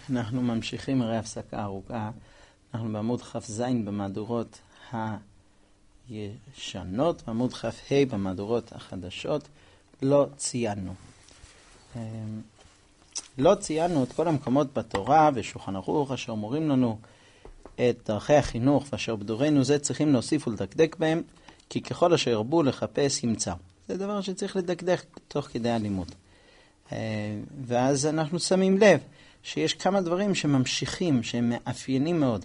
אנחנו ממשיכים הרי הפסקה ארוכה. אנחנו בעמוד כ"ז במהדורות הישנות, בעמוד כ"ה במהדורות החדשות. לא ציינו את כל המקומות בתורה ושולחן ערוך אשר מורים לנו את דרכי החינוך, ואשר בדורנו זה צריכים להוסיף ולדקדק בהם, כי ככל אשר ירבו לחפש ימצא. זה דבר שצריך לדקדק תוך כדי הלימוד. ואז אנחנו שמים לב שיש כמה דברים שממשיכים, שהם מאפיינים מאוד.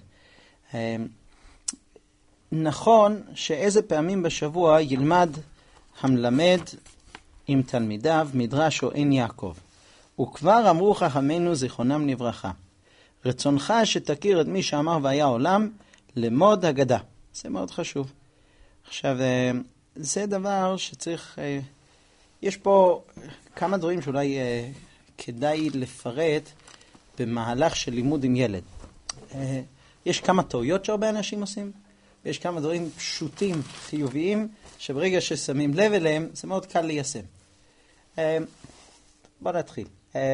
נכון שאיזה פעמים בשבוע ילמד המלמד עם תלמידיו מדרש או אין יעקב. וכבר אמרו חכמינו זיכרונם לברכה, רצונך שתכיר את מי שאמר והיה עולם, למוד הגדה. זה מאוד חשוב. עכשיו, זה דבר שצריך, יש פה כמה דברים שאולי כדאי לפרט במהלך של לימוד עם ילד. יש כמה טעויות שהרבה אנשים עושים, ויש כמה דברים פשוטים, חיוביים, שברגע ששמים לב אליהם, זה מאוד קל ליישם. בוא נתחיל.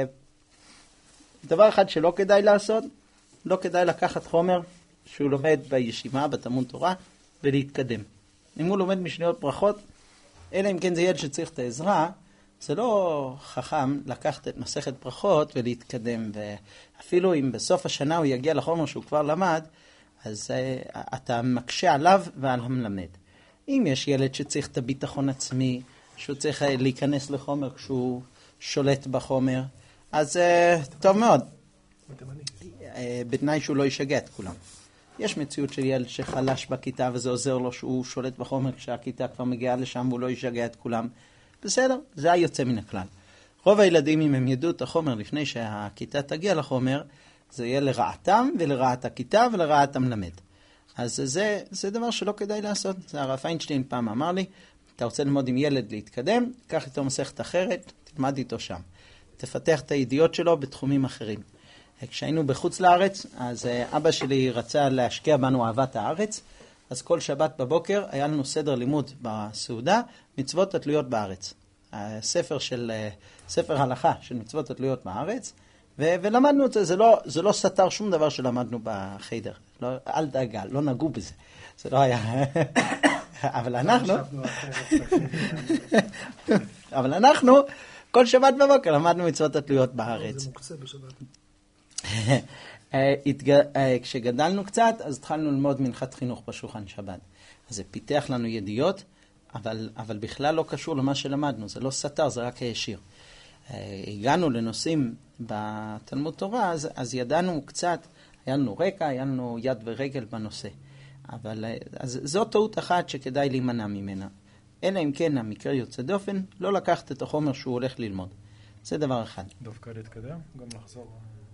דבר אחד שלא כדאי לעשות, לא כדאי לקחת חומר שהוא לומד בישיבה, בתלמוד תורה, ולהתקדם. אם הוא לומד משניות ברכות, אלא אם כן זה ילד שצריך את העזרה, זה לא חכם לקחת את מסכת ברכות ולהתקדם. ואפילו אם בסוף השנה הוא יגיע לחומר שהוא כבר למד, אז אתה מקשה עליו ועל המלמד. אם יש ילד שצריך את הביטחון עצמי, שהוא צריך להיכנס לחומר כשהוא שולט בחומר, אז טוב מאוד. בתנאי שהוא לא ישגע את כולם. יש מציאות של ילד שחלש בכיתה וזה עוזר לו שהוא שולט בחומר כשהכיתה כבר מגיעה לשם והוא לא ישגע את כולם. בסדר, זה היוצא מן הכלל. רוב הילדים, אם הם ידעו את החומר לפני שהכיתה תגיע לחומר, זה יהיה לרעתם ולרעת הכיתה ולרעת המלמד. אז זה דבר שלא כדאי לעשות. זה הרב פיינשטיין פעם אמר לי, אתה רוצה ללמוד עם ילד להתקדם, קח איתו מסכת אחרת, תלמד איתו שם. תפתח את הידיעות שלו בתחומים אחרים. כשהיינו בחוץ לארץ, אז אבא שלי רצה להשקיע בנו אהבת הארץ, אז כל שבת בבוקר היה לנו סדר לימוד בסעודה, מצוות התלויות בארץ. ספר הלכה של מצוות התלויות בארץ, ולמדנו את זה. זה לא סתר שום דבר שלמדנו בחדר. לא, אל דאגה, לא נגעו בזה. זה לא היה... אבל אנחנו כל שבת בבוקר למדנו מצוות התלויות בארץ. זה מוקצה בשבת. כשגדלנו קצת, אז התחלנו ללמוד מנחת חינוך בשולחן שבת. אז זה פיתח לנו ידיעות, אבל בכלל לא קשור למה שלמדנו. זה לא סתר, זה רק הישיר. הגענו לנושאים בתלמוד תורה, אז ידענו קצת, היה לנו רקע, היה לנו יד ורגל בנושא. אז זו טעות אחת שכדאי להימנע ממנה. אלא אם כן המקרה יוצא דופן, לא לקחת את החומר שהוא הולך ללמוד. זה דבר אחד. דווקא להתקדם, גם לחזור.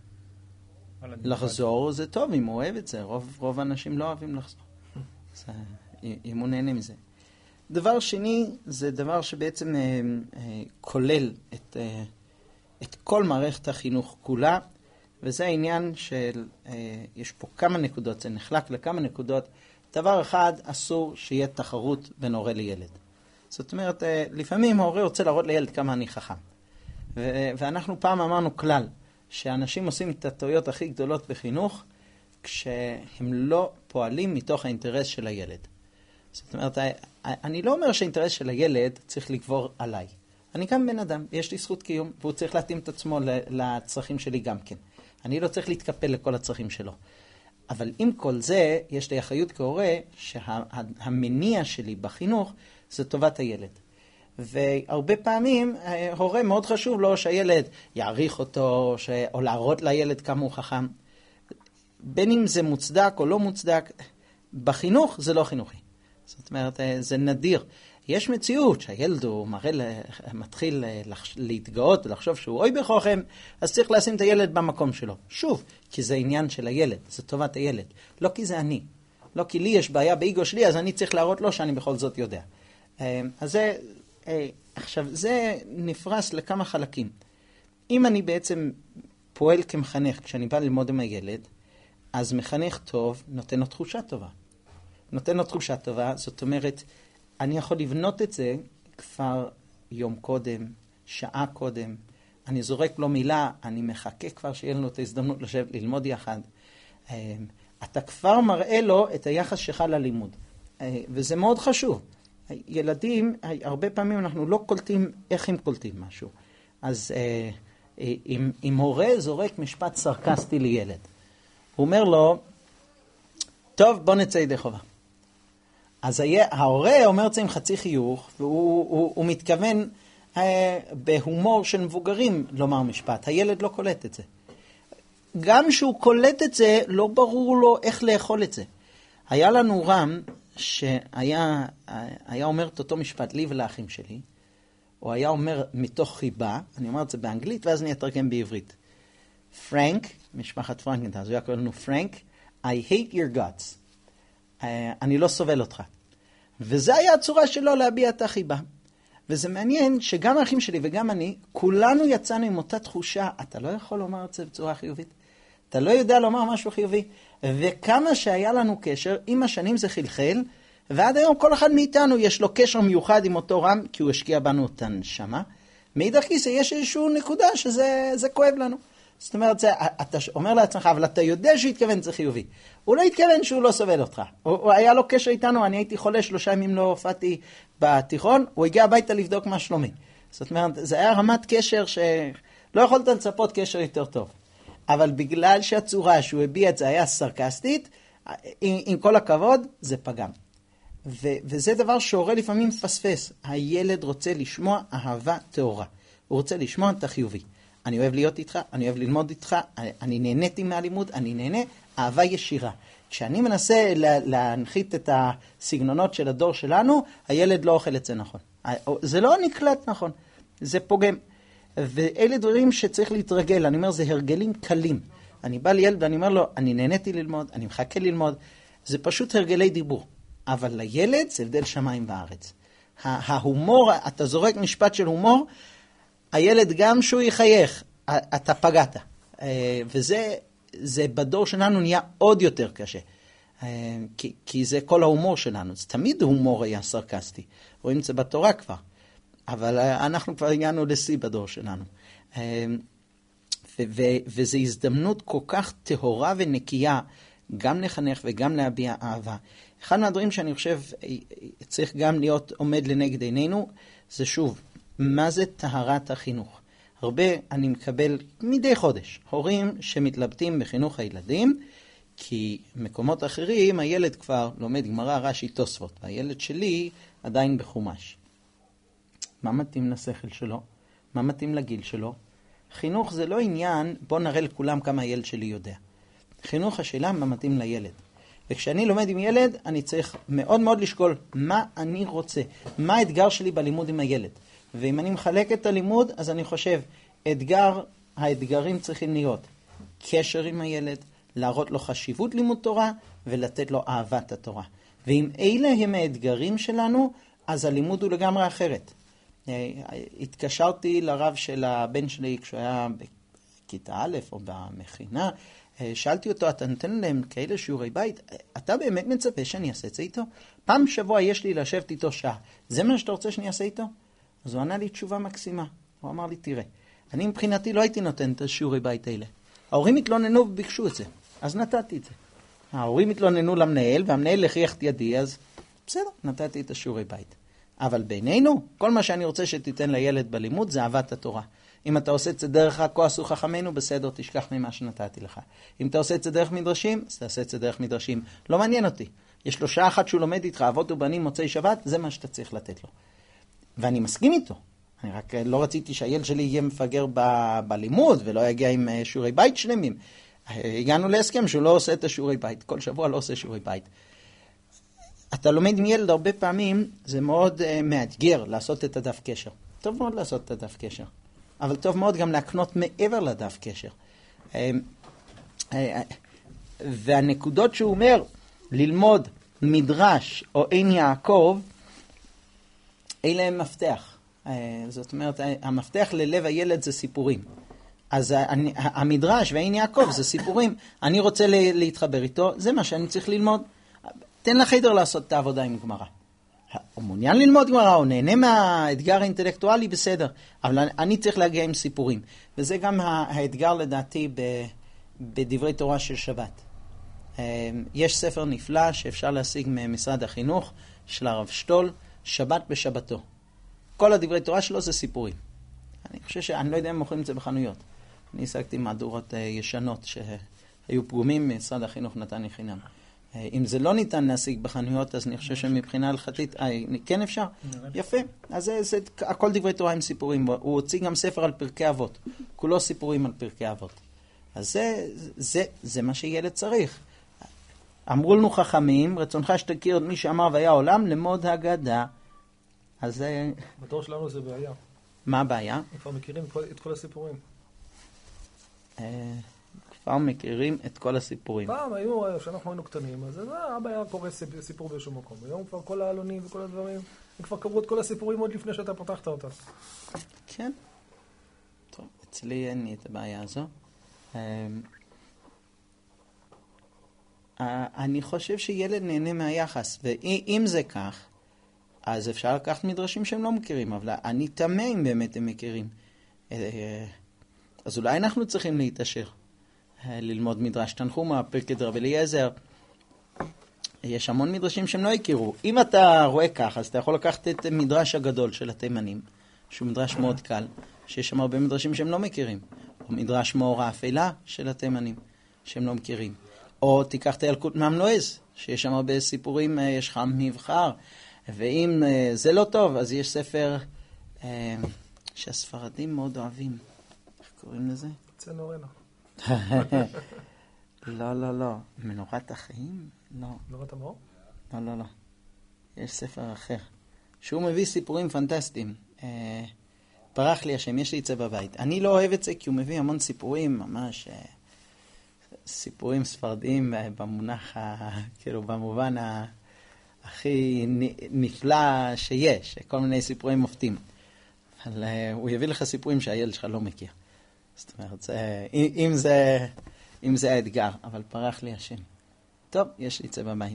לחזור זה טוב, אם הוא אוהב את זה. רוב האנשים לא אוהבים לחזור. אם הוא נהנה מזה. דבר שני, זה דבר שבעצם כולל את כל מערכת החינוך כולה, וזה העניין של, יש פה כמה נקודות, זה נחלק לכמה נקודות. דבר אחד, אסור שיהיה תחרות בין הורה לילד. זאת אומרת, לפעמים ההורה רוצה להראות לילד כמה אני חכם. ואנחנו פעם אמרנו כלל, שאנשים עושים את הטעויות הכי גדולות בחינוך, כשהם לא פועלים מתוך האינטרס של הילד. זאת אומרת, אני לא אומר שהאינטרס של הילד צריך לגבור עליי. אני גם בן אדם, יש לי זכות קיום, והוא צריך להתאים את עצמו לצרכים שלי גם כן. אני לא צריך להתקפל לכל הצרכים שלו. אבל עם כל זה, יש לי אחריות כהורה, שהמניע שלי בחינוך זה טובת הילד. והרבה פעמים, הורה מאוד חשוב לו שהילד יעריך אותו, או להראות לילד כמה הוא חכם. בין אם זה מוצדק או לא מוצדק, בחינוך זה לא חינוכי. זאת אומרת, זה נדיר. יש מציאות שהילד הוא מתחיל להתגאות ולחשוב שהוא אוי בחוכם, אז צריך לשים את הילד במקום שלו. שוב, כי זה עניין של הילד, זה טובת הילד. לא כי זה אני. לא כי לי יש בעיה באיגו שלי, אז אני צריך להראות לו שאני בכל זאת יודע. אז עכשיו, זה נפרס לכמה חלקים. אם אני בעצם פועל כמחנך, כשאני בא ללמוד עם הילד, אז מחנך טוב נותן לו תחושה טובה. נותן לו תחושה טובה, זאת אומרת, אני יכול לבנות את זה כבר יום קודם, שעה קודם. אני זורק לו מילה, אני מחכה כבר שיהיה לנו את ההזדמנות לשבת ללמוד יחד. אתה כבר מראה לו את היחס שלך ללימוד. וזה מאוד חשוב. ילדים, הרבה פעמים אנחנו לא קולטים איך הם קולטים משהו. אז אם הורה זורק משפט סרקסטי לילד, הוא אומר לו, טוב, בוא נצא ידי חובה. אז ההורה אומר את זה עם חצי חיוך, והוא מתכוון בהומור של מבוגרים לומר משפט. הילד לא קולט את זה. גם שהוא קולט את זה, לא ברור לו איך לאכול את זה. היה לנו רם שהיה אומר את אותו משפט לי ולאחים שלי, הוא היה אומר מתוך חיבה, אני אומר את זה באנגלית, ואז אני אתרגם בעברית. פרנק, משפחת פרנקנטל, אז הוא היה קורא לנו פרנק, I hate your guts. אני לא סובל אותך. וזה היה הצורה שלו להביע את החיבה. וזה מעניין שגם האחים שלי וגם אני, כולנו יצאנו עם אותה תחושה, אתה לא יכול לומר את זה בצורה חיובית. אתה לא יודע לומר משהו חיובי. וכמה שהיה לנו קשר, עם השנים זה חלחל, ועד היום כל אחד מאיתנו יש לו קשר מיוחד עם אותו רם, כי הוא השקיע בנו את הנשמה. מאידך גיסא יש איזשהו נקודה שזה כואב לנו. זאת אומרת, אתה אומר לעצמך, אבל אתה יודע שהוא התכוון, זה חיובי. הוא לא התכוון שהוא לא סובל אותך. הוא היה לו קשר איתנו, אני הייתי חולה 3 ימים לא הופעתי בתיכון, הוא הגיע הביתה לבדוק מה שלומי. זאת אומרת, זה היה רמת קשר שלא יכולת לצפות קשר יותר טוב. אבל בגלל שהצורה שהוא הביע את זה היה סרקסטית, עם כל הכבוד, זה פגם. וזה דבר שהורה לפעמים מפספס. הילד רוצה לשמוע אהבה טהורה. הוא רוצה לשמוע את החיובי. אני אוהב להיות איתך, אני אוהב ללמוד איתך, אני נהניתי מהלימוד, אני נהנה, אהבה ישירה. כשאני מנסה להנחית את הסגנונות של הדור שלנו, הילד לא אוכל את זה נכון. זה לא נקלט נכון, זה פוגם. ואלה דברים שצריך להתרגל, אני אומר, זה הרגלים קלים. אני בא לילד ואני אומר לו, אני נהניתי ללמוד, אני מחכה ללמוד, זה פשוט הרגלי דיבור. אבל לילד זה הבדל שמיים וארץ. ההומור, אתה זורק משפט של הומור, הילד גם שהוא יחייך, אתה פגעת. וזה בדור שלנו נהיה עוד יותר קשה. כי זה כל ההומור שלנו. זה תמיד הומור היה סרקסטי. רואים את זה בתורה כבר. אבל אנחנו כבר הגענו לשיא בדור שלנו. וזו הזדמנות כל כך טהורה ונקייה, גם לחנך וגם להביע אהבה. אחד מהדברים שאני חושב צריך גם להיות עומד לנגד עינינו, זה שוב, מה זה טהרת החינוך? הרבה אני מקבל מדי חודש, הורים שמתלבטים בחינוך הילדים, כי מקומות אחרים הילד כבר לומד גמרא, רש"י, תוספות, והילד שלי עדיין בחומש. מה מתאים לשכל שלו? מה מתאים לגיל שלו? חינוך זה לא עניין, בוא נראה לכולם כמה הילד שלי יודע. חינוך השאלה מה מתאים לילד. וכשאני לומד עם ילד, אני צריך מאוד מאוד לשקול מה אני רוצה, מה האתגר שלי בלימוד עם הילד. ואם אני מחלק את הלימוד, אז אני חושב, האתגרים צריכים להיות קשר עם הילד, להראות לו חשיבות לימוד תורה, ולתת לו אהבת התורה. ואם אלה הם האתגרים שלנו, אז הלימוד הוא לגמרי אחרת. התקשרתי לרב של הבן שלי כשהוא היה בכיתה א' או במכינה, שאלתי אותו, אתה נותן להם כאלה שיעורי בית? אתה באמת מצפה שאני אעשה את זה איתו? פעם שבוע יש לי לשבת איתו שעה. זה מה שאתה רוצה שאני אעשה איתו? אז הוא ענה לי תשובה מקסימה. הוא אמר לי, תראה, אני מבחינתי לא הייתי נותן את השיעורי בית האלה. ההורים התלוננו וביקשו את זה. אז נתתי את זה. ההורים התלוננו למנהל, והמנהל הכריח את ידי, אז בסדר, נתתי את השיעורי בית. אבל בינינו, כל מה שאני רוצה שתיתן לילד בלימוד זה אהבת התורה. אם אתה עושה את זה דרך כה עשו חכמינו, בסדר, תשכח ממה שנתתי לך. אם אתה עושה את זה דרך מדרשים, אז תעשה את זה דרך מדרשים. לא מעניין אותי. יש לו שעה אחת שהוא לומד איתך, אבות ובנים מוצאי שבת, זה מה שאתה צריך לתת לו. ואני מסכים איתו. אני רק לא רציתי שהילד שלי יהיה מפגר בלימוד, ולא יגיע עם שיעורי בית שלמים. הגענו להסכם שהוא לא עושה את השיעורי בית. כל שבוע לא עושה שיעורי בית. אתה לומד עם ילד הרבה פעמים, זה מאוד מאתגר לעשות את הדף קשר. טוב מאוד לעשות את הדף קשר. אבל טוב מאוד גם להקנות מעבר לדף קשר. והנקודות שהוא אומר, ללמוד מדרש או עין יעקב, אלה הם מפתח. זאת אומרת, המפתח ללב הילד זה סיפורים. אז המדרש ועין יעקב זה סיפורים. אני רוצה להתחבר איתו, זה מה שאני צריך ללמוד. תן לחדר לעשות את העבודה עם גמרא. הוא מעוניין ללמוד גמרא, הוא נהנה מהאתגר האינטלקטואלי, בסדר. אבל אני צריך להגיע עם סיפורים. וזה גם האתגר לדעתי בדברי תורה של שבת. יש ספר נפלא שאפשר להשיג ממשרד החינוך של הרב שטול, שבת בשבתו. כל הדברי תורה שלו זה סיפורים. אני חושב שאני לא יודע אם מוכרים את זה בחנויות. אני השגתי מהדורות ישנות שהיו פגומים, משרד החינוך נתן לי חינם. אם זה לא ניתן להשיג בחנויות, אז אני חושב שמבחינה הלכתית, כן אפשר? יפה. אז זה הכל דברי תורה עם סיפורים. הוא הוציא גם ספר על פרקי אבות. כולו סיפורים על פרקי אבות. אז זה מה שילד צריך. אמרו לנו חכמים, רצונך שתכיר את מי שאמר והיה עולם, למוד הגדה. אז זה... בתור שלנו זה בעיה. מה הבעיה? כבר מכירים את כל הסיפורים. כבר מכירים את כל הסיפורים. פעם היו, כשאנחנו היינו קטנים, אז אבא היה קורא סיפור באיזשהו מקום. היום כבר כל העלונים וכל הדברים, הם כבר קראו את כל הסיפורים עוד לפני שאתה פתחת אותה. כן. טוב, אצלי אין לי את הבעיה הזו. אני חושב שילד נהנה מהיחס, ואם זה כך, אז אפשר לקחת מדרשים שהם לא מכירים, אבל אני תמה אם באמת הם מכירים. אז אולי אנחנו צריכים להתעשר, ללמוד מדרש תנחומא, פרקי דרבי אליעזר. יש המון מדרשים שהם לא הכירו. אם אתה רואה כך, אז אתה יכול לקחת את מדרש הגדול של התימנים, שהוא מדרש מאוד קל, שיש שם הרבה מדרשים שהם לא מכירים. או מדרש מאור האפלה של התימנים, שהם לא מכירים. או תיקח את הילקוט מהמנועז, שיש שם הרבה סיפורים, יש לך מבחר. ואם זה לא טוב, אז יש ספר שהספרדים מאוד אוהבים. איך קוראים לזה? צנורנה. לא. מנורת החיים? לא. מנורת המאור? לא. יש ספר אחר. שהוא מביא סיפורים פנטסטיים. ברח לי השם, יש לי את זה בבית. אני לא אוהב את זה כי הוא מביא המון סיפורים, ממש סיפורים ספרדיים במונח, כאילו במובן הכי נפלא שיש, כל מיני סיפורים מופתים. אבל הוא יביא לך סיפורים שהילד שלך לא מכיר. זאת אומרת, אם זה האתגר, אבל פרח לי השם. טוב, יש לי את זה בבית.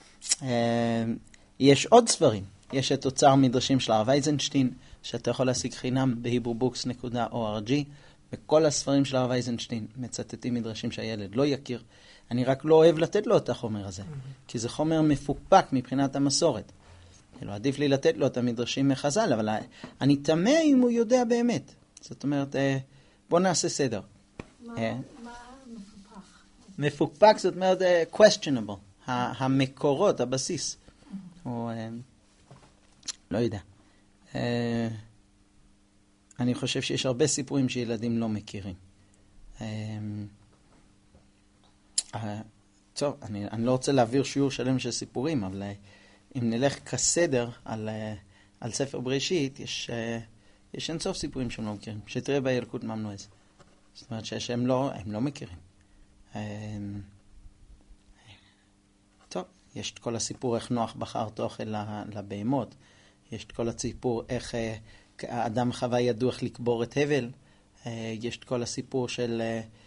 יש עוד ספרים. יש את אוצר מדרשים של הרב אייזנשטיין, שאתה יכול להשיג חינם ב-hebrewbooks.org, וכל הספרים של הרב אייזנשטיין מצטטים מדרשים שהילד לא יכיר. אני רק לא אוהב לתת לו את החומר הזה, כי זה חומר מפוקפק מבחינת המסורת. עדיף לי לתת לו את המדרשים מחז"ל, אבל אני תמה אם הוא יודע באמת. זאת אומרת, בוא נעשה סדר. מה מפוקפק? מפוקפק זאת אומרת questionable, המקורות, הבסיס. או לא יודע. אני חושב שיש הרבה סיפורים שילדים לא מכירים. טוב, אני לא רוצה להעביר שיעור שלם של סיפורים, אבל אם נלך כסדר על ספר בראשית, יש אינסוף סיפורים שהם לא מכירים. שתראה בילקוט מהמנועז. זאת אומרת שהם לא מכירים. טוב, יש את כל הסיפור איך נוח בחר תאכל לבהמות. יש את כל הסיפור איך האדם וחווה ידעו איך לקבור את הבל. יש את כל הסיפור של...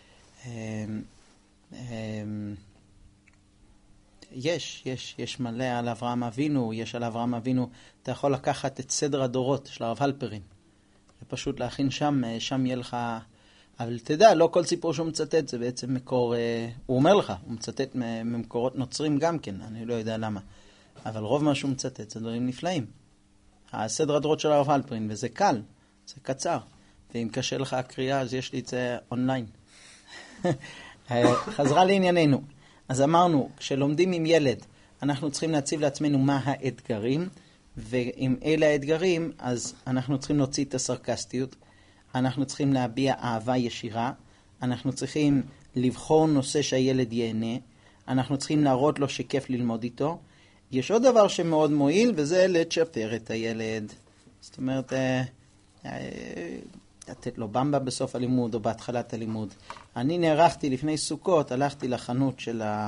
יש מלא על אברהם אבינו, יש על אברהם אבינו, אתה יכול לקחת את סדר הדורות של הרב הלפרין, ופשוט להכין שם יהיה לך, אבל תדע, לא כל סיפור שהוא מצטט זה בעצם מקור, הוא אומר לך, הוא מצטט ממקורות נוצרים גם כן, אני לא יודע למה, אבל רוב מה שהוא מצטט זה דברים נפלאים. הסדר הדורות של הרב הלפרין, וזה קל, זה קצר, ואם קשה לך הקריאה אז יש לי את זה אונליין. חזרה לענייננו. אז אמרנו, כשלומדים עם ילד, אנחנו צריכים להציב לעצמנו מה האתגרים, ואם אלה האתגרים, אז אנחנו צריכים להוציא את הסרקסטיות, אנחנו צריכים להביע אהבה ישירה, אנחנו צריכים לבחור נושא שהילד ייהנה, אנחנו צריכים להראות לו שכיף ללמוד איתו. יש עוד דבר שמאוד מועיל, וזה לצ'פר את הילד. זאת אומרת, לתת לו במבה בסוף הלימוד או בהתחלת הלימוד. אני נערכתי לפני סוכות, הלכתי לחנות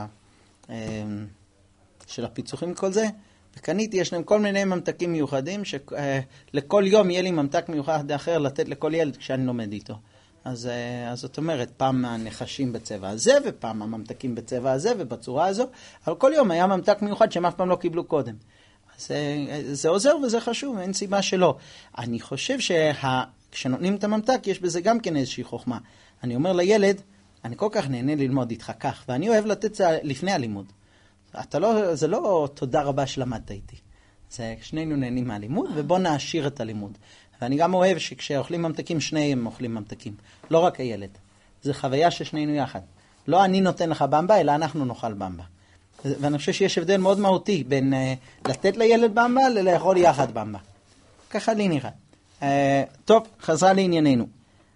של הפיצוחים כל זה, וקניתי, יש להם כל מיני ממתקים מיוחדים, שלכל יום יהיה לי ממתק מיוחד אחר לתת לכל ילד כשאני לומד איתו. אז זאת אומרת, פעם הנחשים בצבע הזה, ופעם הממתקים בצבע הזה ובצורה הזו, אבל כל יום היה ממתק מיוחד שהם אף פעם לא קיבלו קודם. זה עוזר וזה חשוב, אין סיבה שלא. אני חושב כשנותנים את הממתק, יש בזה גם כן איזושהי חוכמה. אני אומר לילד, אני כל כך נהנה ללמוד איתך כך, ואני אוהב לתת זה לפני הלימוד. זה לא תודה רבה שלמדת איתי. זה שנינו נהנים מהלימוד, ובוא נעשיר את הלימוד. ואני גם אוהב שכשאוכלים ממתקים, שניהם אוכלים ממתקים. לא רק הילד. זה חוויה ששנינו יחד. לא אני נותן לך במבה, אלא אנחנו נאכל במבה. ואני חושב שיש הבדל מאוד מהותי בין לתת לילד במבה ללאכול יחד במבה. ככה לי נראה. טוב, חזרה לענייננו.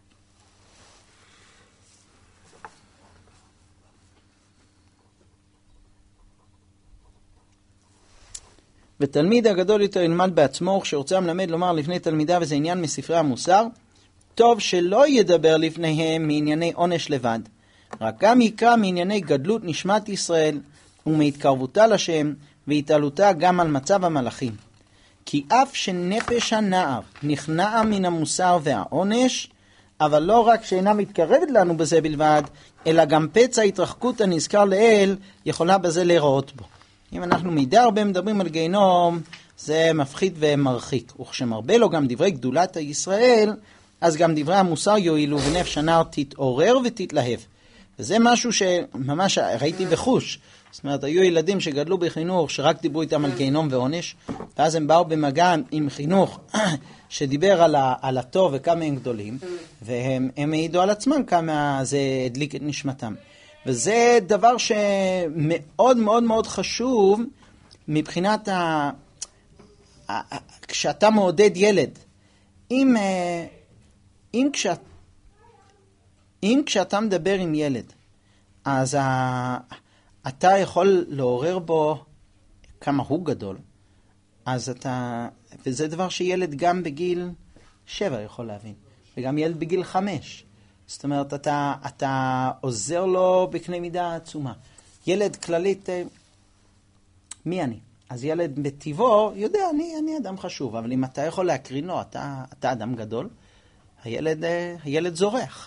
ותלמיד הגדול יותר ילמד בעצמו, וכשרוצה המלמד לומר לפני תלמידה, וזה עניין מספרי המוסר, טוב שלא ידבר לפניהם מענייני עונש לבד, רק גם יקרא מענייני גדלות נשמת ישראל, ומהתקרבותה לשם, והתעלותה גם על מצב המלאכים. כי אף שנפש הנער נכנעה מן המוסר והעונש, אבל לא רק שאינה מתקרבת לנו בזה בלבד, אלא גם פצע התרחקות הנזכר לאל, יכולה בזה להיראות בו. אם אנחנו מדי הרבה מדברים על גיהנום, זה מפחיד ומרחיק. וכשמרבה לו גם דברי גדולת ישראל, אז גם דברי המוסר יועילו, ונפש הנער תתעורר ותתלהב. וזה משהו שממש ראיתי בחוש. זאת אומרת, היו ילדים שגדלו בחינוך, שרק דיברו איתם על גיהנום ועונש, ואז הם באו במגע עם חינוך שדיבר על הטוב וכמה הם גדולים, והם העידו על עצמם כמה זה הדליק את נשמתם. וזה דבר שמאוד מאוד מאוד חשוב מבחינת כשאתה מעודד ילד. אם כשאתה מדבר עם ילד, אז אתה יכול לעורר בו כמה הוא גדול, אז וזה דבר שילד גם בגיל 7 יכול להבין, וגם ילד בגיל 5. זאת אומרת, אתה עוזר לו בקנה מידה עצומה. ילד כללית, מי אני? אז ילד בטבעו יודע, אני אדם חשוב, אבל אם אתה יכול להקרין לו, אתה אדם גדול, הילד זורח.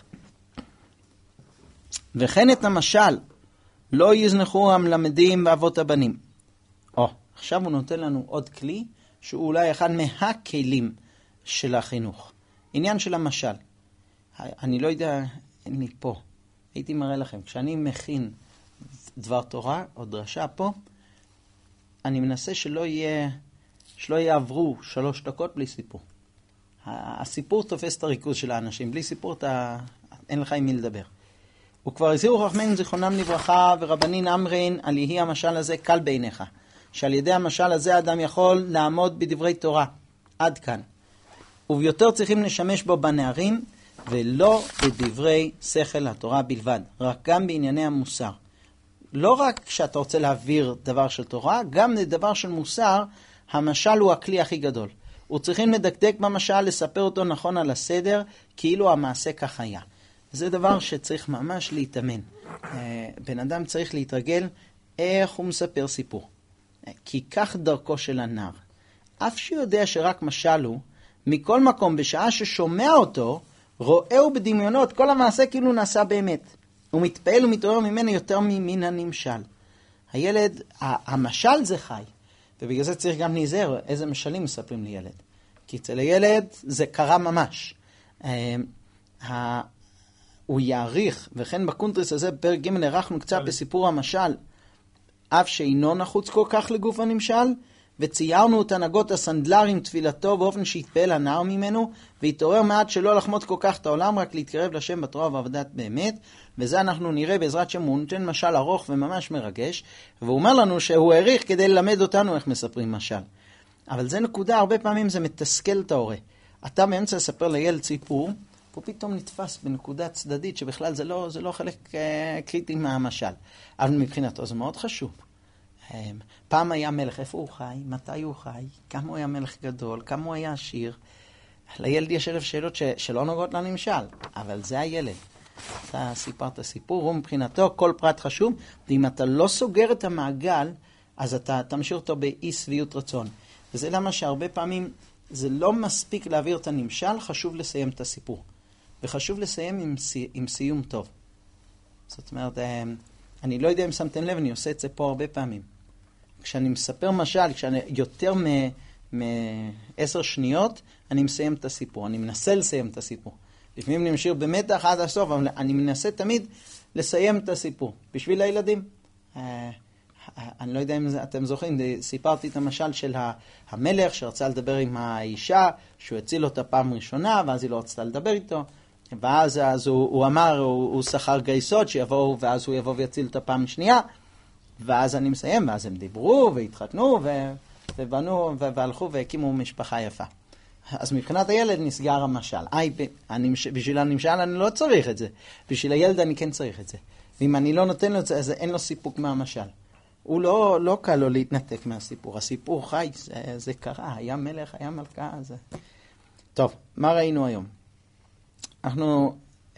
וכן את המשל, לא יזנחו המלמדים ואבות הבנים. עכשיו הוא נותן לנו עוד כלי, שהוא אולי אחד מהכלים של החינוך. עניין של המשל. אני לא יודע, אין לי פה. הייתי מראה לכם, כשאני מכין דבר תורה או דרשה פה, אני מנסה שלא יעברו 3 דקות בלי סיפור. הסיפור תופס את הריכוז של האנשים. בלי סיפור אין לך עם מי לדבר. וכבר הזהירו חכמינו זיכרונם לברכה ורבנין אמרין על יהי המשל הזה קל בעיניך. שעל ידי המשל הזה האדם יכול לעמוד בדברי תורה. עד כאן. וביותר צריכים לשמש בו בנערים, ולא בדברי שכל התורה בלבד, רק גם בענייני המוסר. לא רק כשאתה רוצה להעביר דבר של תורה, גם לדבר של מוסר, המשל הוא הכלי הכי גדול. וצריכים לדקדק במשל, לספר אותו נכון על הסדר, כאילו המעשה כך היה. זה דבר שצריך ממש להתאמן. בן אדם צריך להתרגל איך הוא מספר סיפור. כי כך דרכו של הנער. אף שיודע שרק משל הוא, מכל מקום בשעה ששומע אותו, רואהו בדמיונות, כל המעשה כאילו נעשה באמת. הוא מתפעל ומתעורר ממנו יותר ממן הנמשל. הילד, המשל זה חי. ובגלל זה צריך גם להיזהר איזה משלים מספרים לילד. כי אצל הילד זה קרה ממש. הוא יעריך, וכן בקונטרס הזה בפרק ג' הרחנו קצת בסיפור המשל, אף שאינו נחוץ כל כך לגוף הנמשל, וציירנו את הנהגות הסנדלרים תפילתו באופן שהתפעל הנער ממנו, והתעורר מעט שלא לחמוד כל כך את העולם, רק להתקרב לשם בתורה ועבודת באמת, וזה אנחנו נראה בעזרת שם. הוא נותן משל ארוך וממש מרגש, והוא אומר לנו שהוא העריך כדי ללמד אותנו איך מספרים משל. אבל זה נקודה, הרבה פעמים זה מתסכל את ההורה. אתה באמצע לספר לילד סיפור, הוא פתאום נתפס בנקודה צדדית, שבכלל זה לא חלק קריטי מהמשל. אבל מבחינתו זה מאוד חשוב. פעם היה מלך, איפה הוא חי? מתי הוא חי? כמה הוא היה מלך גדול? כמה הוא היה עשיר? לילד יש 1000 שאלות שלא נוגעות לנמשל, אבל זה הילד. אתה סיפרת סיפור, הוא מבחינתו כל פרט חשוב, ואם אתה לא סוגר את המעגל, אז אתה תמשיך אותו באי שביעות רצון. וזה למה שהרבה פעמים זה לא מספיק להעביר את הנמשל, חשוב לסיים את הסיפור. וחשוב לסיים עם סיום טוב. זאת אומרת, אני לא יודע אם שמתם לב, אני עושה את זה פה הרבה פעמים. כשאני מספר משל, כשאני יותר מ10 שניות, אני מסיים את הסיפור. אני מנסה לסיים את הסיפור. לפעמים אני משאיר במתח עד הסוף, אבל אני מנסה תמיד לסיים את הסיפור. בשביל הילדים. אני לא יודע אם אתם זוכרים, סיפרתי את המשל של המלך שרצה לדבר עם האישה, שהוא הציל אותה פעם ראשונה, ואז היא לא רצתה לדבר איתו. ואז הוא אמר, הוא שכר גייסות שיבואו, ואז הוא יבוא ויציל אותה פעם שנייה. ואז אני מסיים, ואז הם דיברו והתחתנו ובנו והלכו והקימו משפחה יפה. אז מבחינת הילד נסגר המשל. בשביל הנמשל אני לא צריך את זה. בשביל הילד אני כן צריך את זה. ואם אני לא נותן לו את זה, אז אין לו סיפוק מהמשל. הוא לא קל לו להתנתק מהסיפור. הסיפור חי, זה קרה. היה מלך, היה מלכה. זה... טוב, מה ראינו היום? אנחנו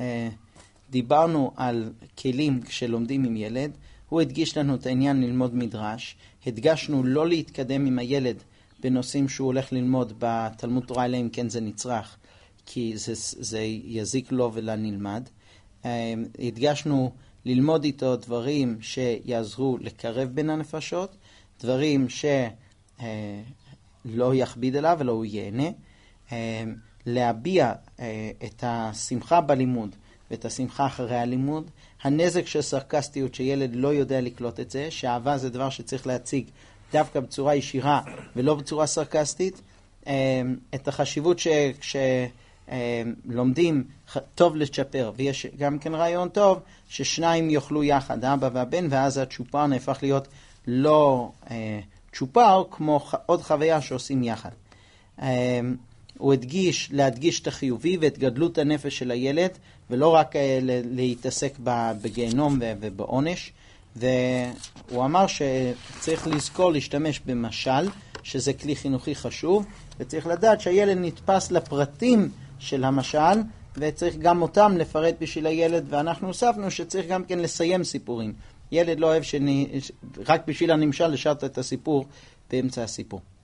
דיברנו על כלים כשלומדים עם ילד. הוא הדגיש לנו את העניין ללמוד מדרש. הדגשנו לא להתקדם עם הילד בנושאים שהוא הולך ללמוד בתלמוד תורה, אלא אם כן זה נצרך, כי זה יזיק לו ולנלמד. הדגשנו ללמוד איתו דברים שיעזרו לקרב בין הנפשות, דברים שלא יכביד עליו ולא הוא ייהנה, להביע את השמחה בלימוד ואת השמחה אחרי הלימוד, הנזק של סרקסטיות שילד לא יודע לקלוט את זה, שאהבה זה דבר שצריך להציג דווקא בצורה ישירה ולא בצורה סרקסטית, את החשיבות שכשלומדים טוב לצ'פר, ויש גם כן רעיון טוב ששניים יאכלו יחד, האבא והבן, ואז הצ'ופר נהפך להיות לא צ'ופר, כמו עוד חוויה שעושים יחד. הוא להדגיש את החיובי ואת גדלות הנפש של הילד, ולא רק להתעסק בגיהנום ובעונש. והוא אמר שצריך לזכור להשתמש במשל, שזה כלי חינוכי חשוב, וצריך לדעת שהילד נתפס לפרטים של המשל, וצריך גם אותם לפרט בשביל הילד, ואנחנו הוספנו שצריך גם כן לסיים סיפורים. ילד לא אוהב רק בשביל הנמשל לשרת את הסיפור באמצע הסיפור.